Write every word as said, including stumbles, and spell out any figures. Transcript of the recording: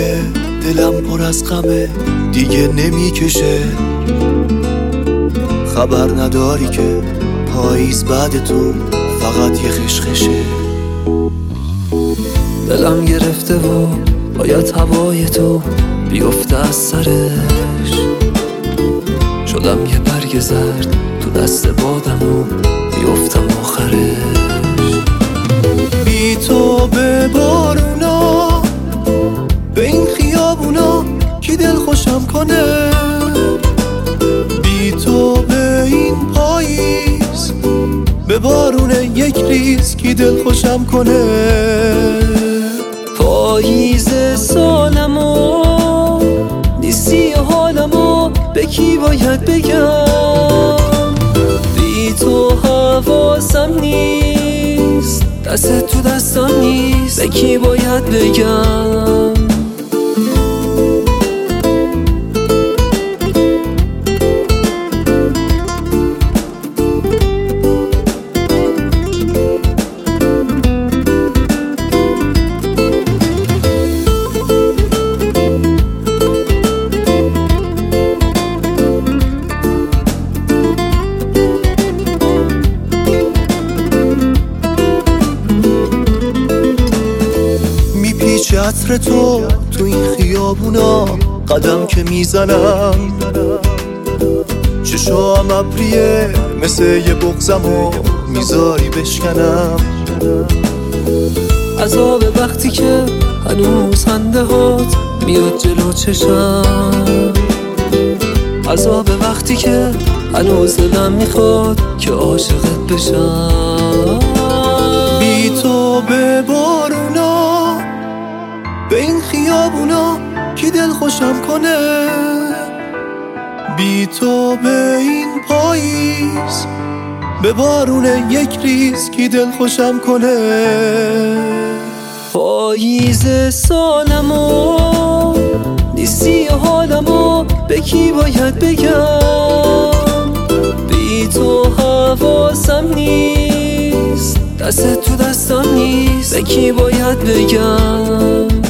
دله دلم پر از غمه دیگه نمیکشه. خبر نداری که پاییز بعد تو فقط یه خشخشه. دلم گرفته و باید هوای تو بیفته از سرش. شدم یه برگ زرد تو دست بادم و بیفتم آخرش. بی تو به بارونا به این خیابونا کی دل خوشم کنه. بی تو به این پاییز به بارون یک ریز کی دل خوشم کنه. پاییز سالمو نیستی حالمو به کی باید بگم. بی تو حواسم نیست دست تو دستم نیست به کی باید بگم. پیچ عطر تو تو این خیابونا قدم که میزنم. چشام ابریه مثل یه بغضمو میذاری بشکنم. عذاب وقتی که هنوز خنده هات میاد جلو چشم. عذاب وقتی که هنوز دلم میخواد که عاشقت بشم. بی تو به بارونا به این خیابونا کی دل خوشم کنه. بی تو به این پاییز به بارون یک ریز کی دل خوشم کنه. پاییز سالمو نیستی حالمو به کی باید بگم. بی تو حواسم نیست دست تو دستم نیست به کی باید بگم.